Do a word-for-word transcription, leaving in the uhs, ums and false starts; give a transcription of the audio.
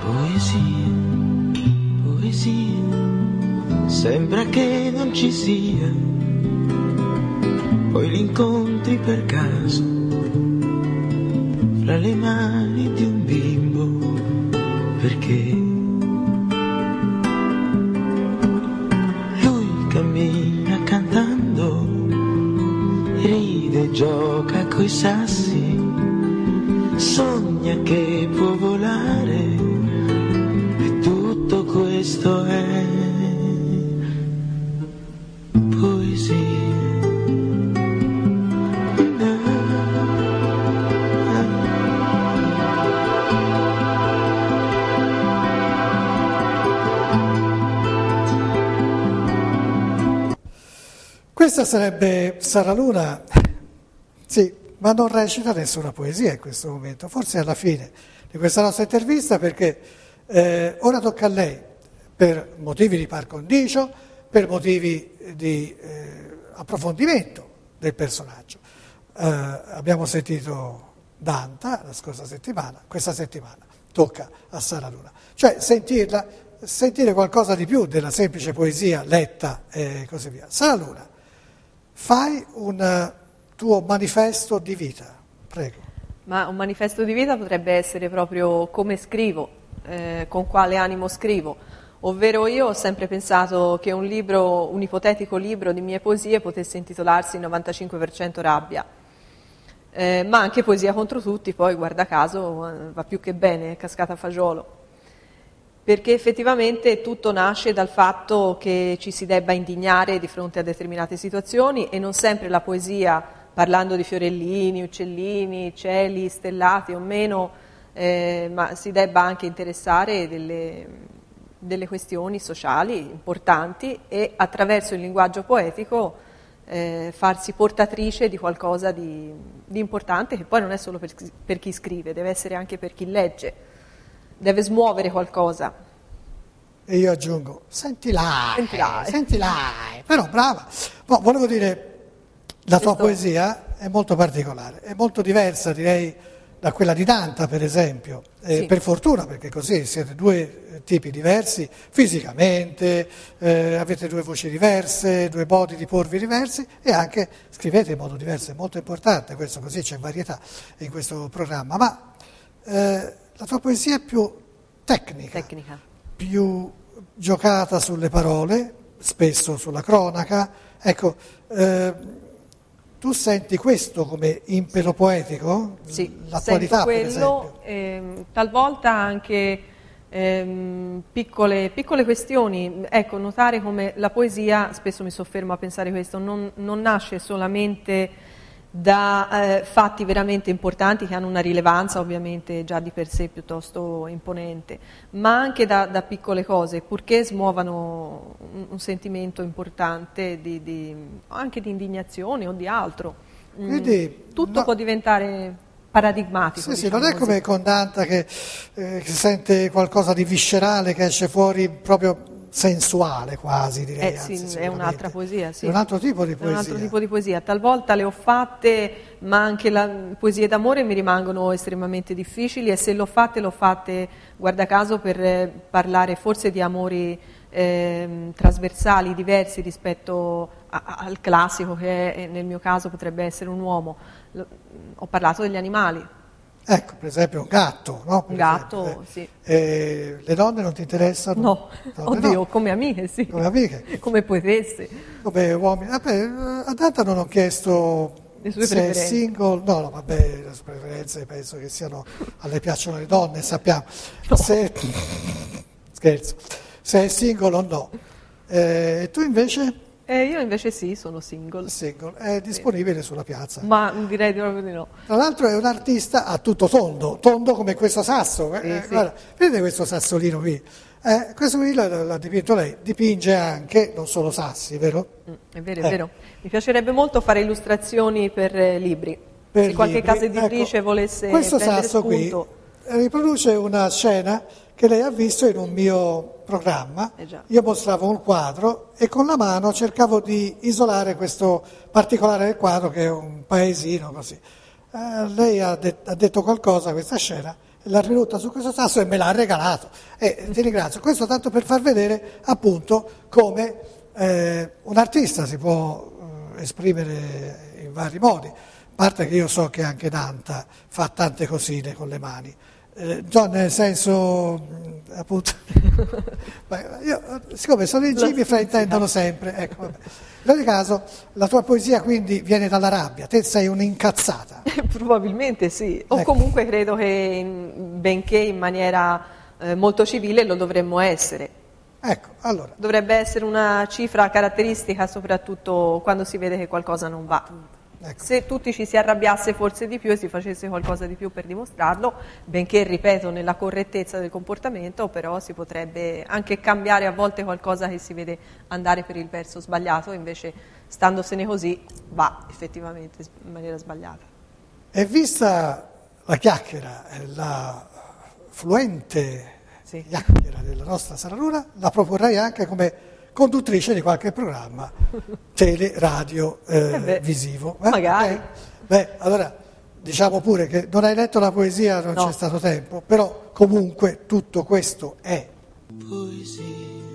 Poesia, poesia, sembra che non ci sia, poi li incontri per caso fra le mani di un bimbo, perché lui cammina cantando, ride, gioca coi sassi, sogna che può volare, e tutto questo è poesia. Questa sarebbe Sara Luna, sì, ma non recita nessuna poesia in questo momento, forse alla fine di questa nostra intervista, perché eh, ora tocca a lei, per motivi di par condicio, per motivi di eh, approfondimento del personaggio. Eh, abbiamo sentito Danta la scorsa settimana, questa settimana tocca a Sara Luna, cioè sentirla, sentire qualcosa di più della semplice poesia letta e così via. Sara Luna, fai un tuo manifesto di vita, prego. Ma un manifesto di vita potrebbe essere proprio come scrivo, eh, con quale animo scrivo, ovvero io ho sempre pensato che un libro, un ipotetico libro di mie poesie potesse intitolarsi novantacinque per cento rabbia, eh, ma anche poesia contro tutti, poi guarda caso va più che bene, è cascata a fagiolo. Perché effettivamente tutto nasce dal fatto che ci si debba indignare di fronte a determinate situazioni e non sempre la poesia, parlando di fiorellini, uccellini, cieli, stellati o meno, eh, ma si debba anche interessare delle, delle questioni sociali importanti e attraverso il linguaggio poetico eh, farsi portatrice di qualcosa di, di importante, che poi non è solo per, per chi scrive, deve essere anche per chi legge. Deve smuovere qualcosa. E io aggiungo, senti là, Senti là. senti là, però brava. No, volevo dire, la tua Questo- poesia è molto particolare, è molto diversa, direi, da quella di Danta, per esempio. Eh, Sì. Per fortuna, perché così siete due eh, tipi diversi fisicamente, eh, avete due voci diverse, due modi di porvi diversi e anche scrivete in modo diverso. È molto importante questo, così c'è varietà in questo programma. Ma eh, la tua poesia è più tecnica, Tecnica. più giocata sulle parole, spesso sulla cronaca. Ecco, eh, tu senti questo come impero poetico? Sì, L'attualità, sento per quello, esempio. ehm, talvolta anche ehm, piccole, piccole questioni. Ecco, notare come la poesia, spesso mi soffermo a pensare questo, non, non nasce solamente da eh, fatti veramente importanti che hanno una rilevanza ovviamente già di per sé piuttosto imponente, ma anche da, da piccole cose, purché smuovano un, un sentimento importante di, di, anche di indignazione o di altro. Mm, Quindi, tutto no- può diventare paradigmatico. Sì, sì, diciamo non è così. come con Dante che, eh, che sente qualcosa di viscerale che esce fuori proprio sensuale quasi, direi. Eh anzi, sì, è sicuramente. un'altra poesia, sì. È un altro tipo di È un poesia. altro tipo di poesia. Talvolta le ho fatte, ma anche le poesie d'amore mi rimangono estremamente difficili e se l'ho fatte, l'ho fatte, guarda caso, per eh, parlare forse di amori ehm, trasversali, diversi rispetto a- a- al classico che è, nel mio caso potrebbe essere un uomo. Lo- ho parlato degli animali. Ecco, per esempio un gatto, no? Per Un gatto, esempio, sì. eh. Eh, le donne non ti interessano? No, Donne oddio, no. come amiche, sì. Come amiche. Come poetesse. Come uomini. Vabbè, a Dante non ho chiesto Le sue se è preferenze. single, no, no, vabbè, le sue preferenze penso che siano, a lei piacciono le donne, sappiamo. No. Se, scherzo, se è single o no. Eh, tu invece? E io invece sì, sono single. Single, è disponibile sulla piazza. Ma direi proprio di no. Tra l'altro è un artista a tutto tondo, tondo come questo sasso. Eh, Sì, sì. Guarda, vedete questo sassolino qui? Eh, questo qui l'ha, l'ha dipinto lei, dipinge anche, non solo sassi, vero? Mm, è vero, è Eh. vero. Mi piacerebbe molto fare illustrazioni per eh, libri. Per Se qualche libri. casa editrice Ecco, volesse questo prendere sasso spunto. qui riproduce una scena che lei ha visto in un mio programma. Eh già. Io mostravo un quadro e con la mano cercavo di isolare questo particolare del quadro che è un paesino così. Eh, lei ha, de- ha detto qualcosa a questa scena l'ha ridotta su questo sasso e me l'ha regalato. E ti ringrazio. Questo tanto per far vedere appunto come eh, un artista si può eh, esprimere in vari modi. A parte che io so che anche Danta fa tante cosine con le mani. Eh, già nel senso, mh, appunto, io, siccome sono in giri mi fraintendono sempre. Ecco, vabbè. In ogni caso, la tua poesia quindi viene dalla rabbia, te sei un'incazzata. Probabilmente sì, o Ecco. comunque credo che in- benché in maniera eh, molto civile lo dovremmo essere. Ecco, allora, Dovrebbe essere una cifra caratteristica soprattutto quando si vede che qualcosa non va. ecco. Se tutti ci si arrabbiasse forse di più e si facesse qualcosa di più per dimostrarlo, benché, ripeto, nella correttezza del comportamento, però si potrebbe anche cambiare a volte qualcosa che si vede andare per il verso sbagliato, invece standosene così va effettivamente in maniera sbagliata. E vista la chiacchiera, eh, la fluente Sì. chiacchiera della nostra Sara Luna, la proporrei anche come conduttrice di qualche programma tele, radio, eh, Eh beh, visivo. Eh? magari. Eh? Beh, allora diciamo pure che non hai letto la poesia, non No. c'è stato tempo, però comunque tutto questo è Poesia.